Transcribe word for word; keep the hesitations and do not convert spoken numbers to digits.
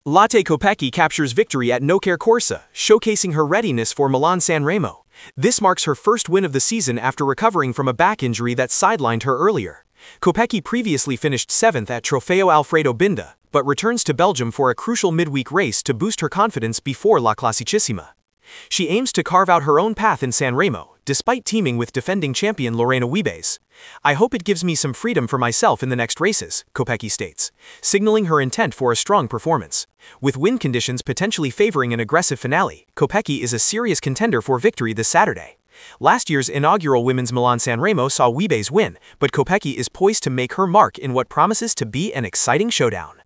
Lotte Kopecky captures victory at Nocera Corsa, showcasing her readiness for Milan-San Remo. This marks her first win of the season after recovering from a back injury that sidelined her earlier. Kopecky previously finished seventh at Trofeo Alfredo Binda, but returns to Belgium for a crucial midweek race to boost her confidence before La Classicissima. She aims to carve out her own path in San Remo, despite teaming with defending champion Lorena Wiebes. "I hope it gives me some freedom for myself in the next races," Kopecky states, signaling her intent for a strong performance. With wind conditions potentially favoring an aggressive finale, Kopecky is a serious contender for victory this Saturday. Last year's inaugural Women's Milan-San Remo saw Wiebes win, but Kopecky is poised to make her mark in what promises to be an exciting showdown.